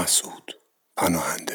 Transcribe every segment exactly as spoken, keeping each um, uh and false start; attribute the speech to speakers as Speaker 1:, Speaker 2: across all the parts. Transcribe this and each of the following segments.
Speaker 1: مسعود پناهنده.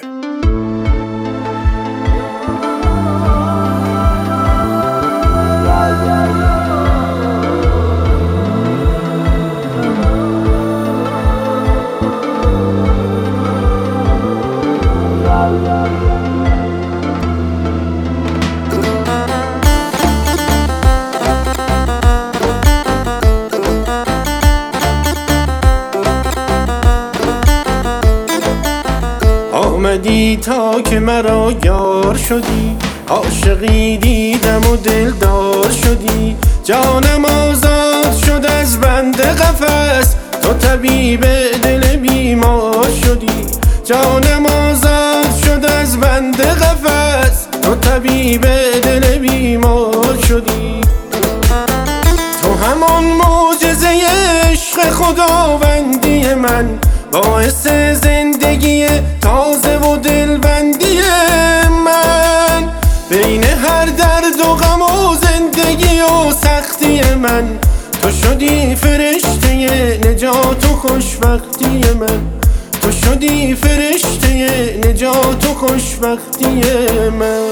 Speaker 2: آمدی تا که مرا یار شدی، عاشقی دیدم و دلدار شدی. جانم آزاد شد از بند قفس، تو طبیب دل بیمار شدی. جانم آزاد شد از بند قفس، تو طبیب دل بیمار شدی. تو همان معجزه عشق خداوندی من، باعث زندگی تازه و دلبندی من. بین هر درد و غم و زندگی و سختی من، تو شدی فرشته نجات و خوشبختی من. تو شدی فرشته نجات و خوشبختی من.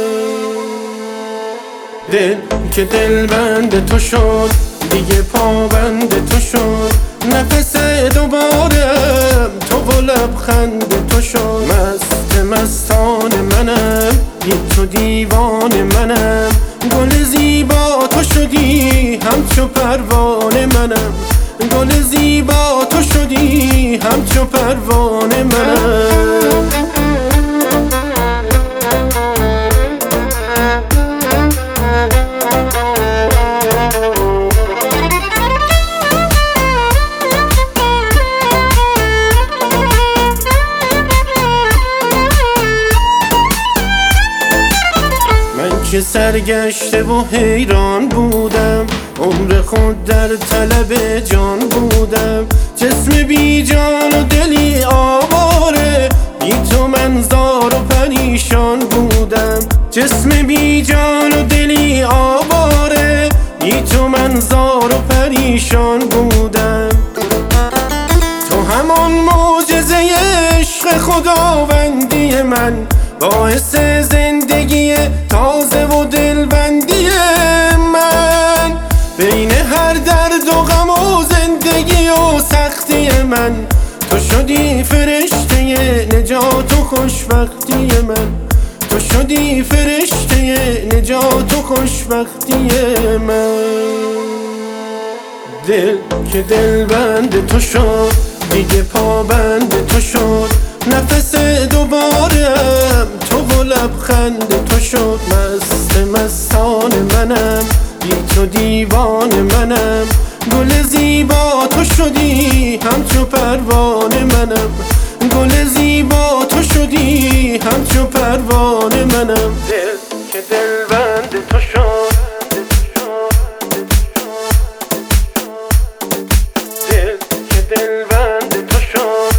Speaker 2: دل که دلبند تو شد، دیگه پابند تو شد. نفس دوبارم تو و لبخند تو شد. مست مستان منم، بی تو دیوان منم. گل زیبا تو شدی همچو پروانه منم. گل زیبا تو شدی همچو پروانه منم. که سرگشته و حیران بودم، عمر خود در طلب جان بودم. جسم بی جان و دلی آواره، بی تو من زار و پریشان بودم. جسم بی جان و دلی آواره، بی تو من زار و پریشان بودم. تو همان معجزه عشق خداوندی من، باعث زندگی تازه و دلبندی من. بین هر درد و غم و زندگی و سختی من، تو شدی فرشته نجات و خوشبختی من. تو شدی فرشته نجات و خوشبختی من. دل که دلبند تو شد، دیگه پابند تو شد. نفس دوبارم تو و لبخند تو شد. مست مستان منم، بی تو دیوان منم. گل زیبا تو شدی همچو پروانه منم. گل زیبا تو شدی همچو پروانه منم. دل که دلبند تو شد، دل که دلبند تو شد.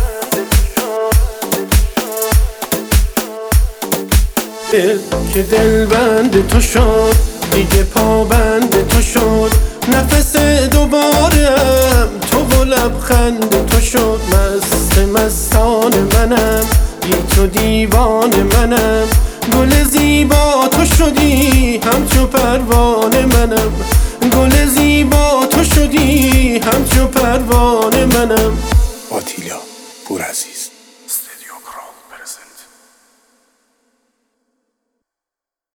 Speaker 2: دل که دلبند تو شد، دیگه پابند تو شد. نفس دوبارم تو و لبخند تو شد. مست مستان منم، بی تو دیوان منم. گل زیبا تو شدی همچو پروانه منم. گل زیبا تو شدی همچو پروانه منم.
Speaker 1: آتیلا پورعزیز.